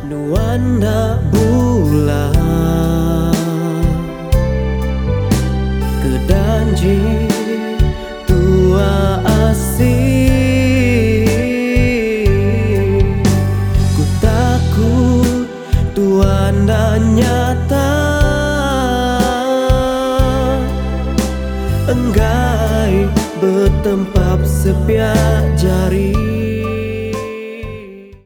nuanda bulan kedanji tua asih ku takut tuanda nyata enggai bertempap sepiak jari.